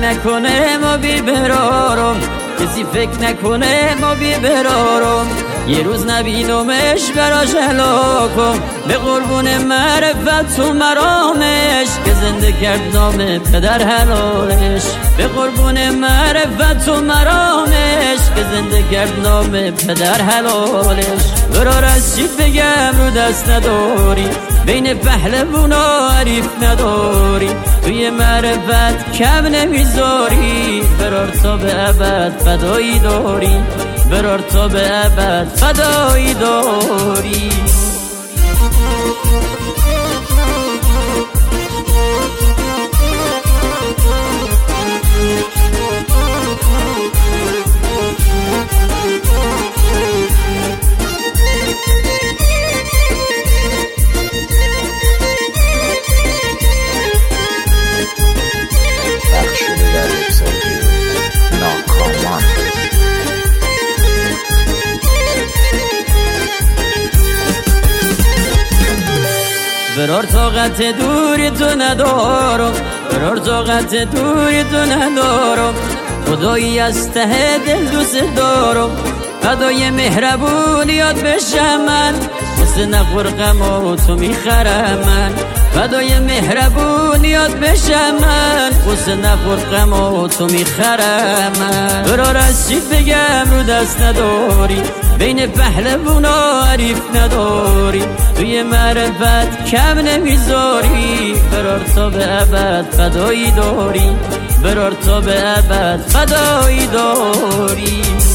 نکنه ما بی برارم، کسی فکر نکنه ما بی برارم. یه روز نبینمش براش هلاکم، به قربون معرفت و مرامش که زنده کرد نام پدر حلالش. به قربون معرفت و مرامش که زنده کرد نام پدر حلالش. برار از چی بگم رو دست نداری، بین پهلوونا حریف نداری. توی معرفت کم نمیذاری، برار تا به ابد فدایی داری، برار تا به ابد فدایی داری. برار طاقت دوری تو ندارم، برار طاقت دوری تو ندارم. خدایی از ته دل دوست دارم، فدای مهربونیات بشم من. واسه نخور غم و تو میخرم من، فدای مهربونیات بشم من. واسه نخور غم و تو میخرم من. برار از چی بگم رو دست نداری، بین پهلوونا حریف نداری. توی معرفت کم نمیذاری، برار تا به ابد فدایی داری، برار تا به ابد فدایی داری.